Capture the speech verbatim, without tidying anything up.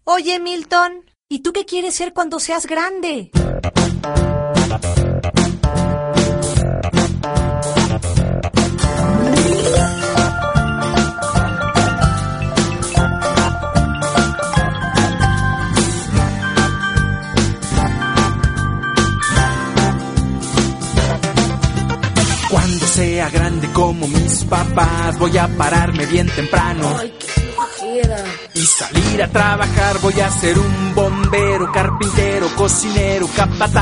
Oye, Milton, ¿y tú qué quieres ser cuando seas grande? Cuando sea grande como mis papás, voy a pararme bien temprano. Ay, qué flojera. Y salir a trabajar, voy a ser un bombero, carpintero, cocinero, capataz.